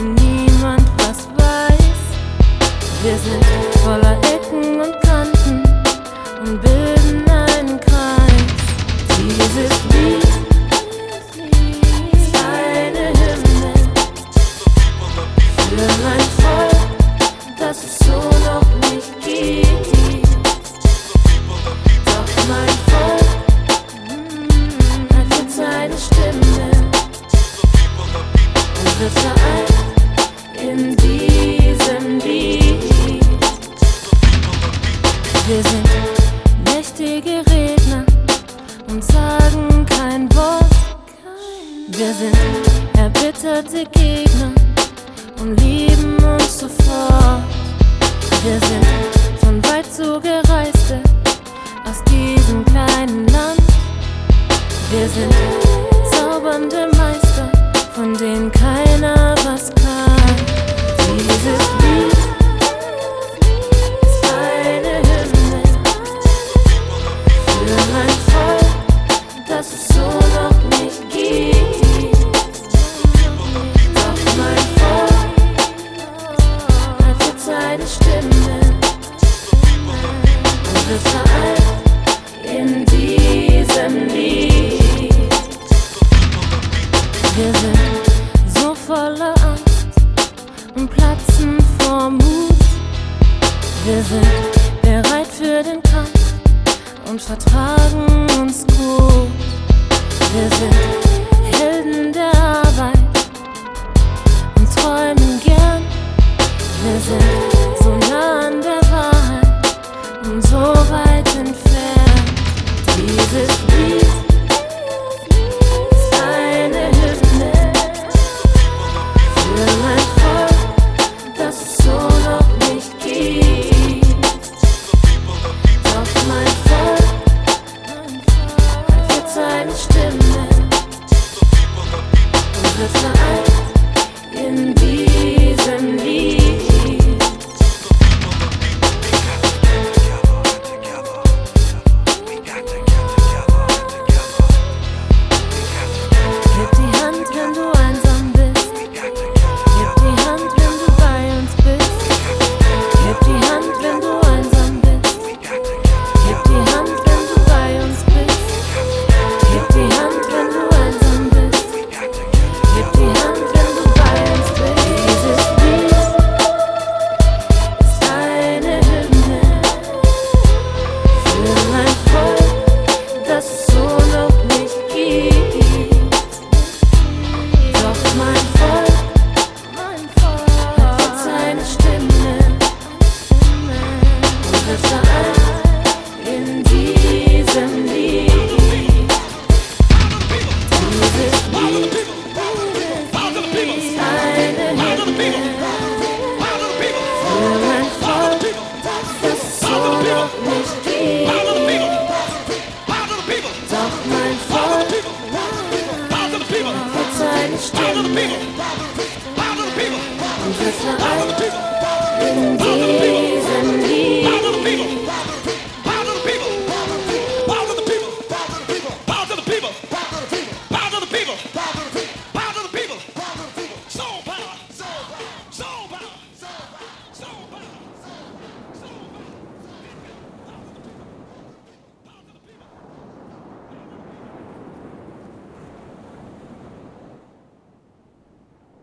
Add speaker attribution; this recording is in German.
Speaker 1: dem niemand was weiß. Wir sind voller Ecken und Kanten und bilden einen Kreis. Dieses Lied ist eine Hymne für mein Volk, das es so noch nicht gibt. Doch mein Volk hat jetzt eine Stimme und wird vereint in diesem Lied. Wir sind mächtige Redner und sagen kein Wort. Wir sind erbitterte Gegner und lieben uns sofort. Wir sind von weit zugereiste aus diesem kleinen Land. Wir sind zaubernde Meister, von denen keiner was kann. Dieses Lied ist eine Hymne für mein Volk, das es so noch nicht gibt. Doch mein Volk hat jetzt eine Stimme und wird vereint in diesem Lied. Wir sind so voller Angst und platzen vor Mut. Wir sind bereit für den Kampf und vertragen uns gut. Wir sind Helden der Arbeit und träumen gern. Wir sind so nah an der Wahrheit und so weit entfernt. Dieses Lied ist eine Hymne für mein Volk, das es so noch nicht gibt. Doch mein Volk hat jetzt eine Stimme und wird vereint in diesem Lied. Gib die Hand, wenn du einsam bist. Gib die Hand, wenn du bei uns bist. Gib die Hand, wenn du einsam bist. Gib die Hand, wenn du bei uns bist. Gib die Hand, wenn du einsam bist. Gib die Hand, wenn du bei uns bist. Dieses Lied ist eine Hymne für mein Volk, das es so noch nicht gibt. Doch mein Volk hat jetzt eine Stimme und wird vereint in diesem Lied. Dieses Lied ist eine Hymne für mein Volk, das es so noch nicht gibt. Doch mein Volk hat seine Stimme und wird vereint in diesem Lied.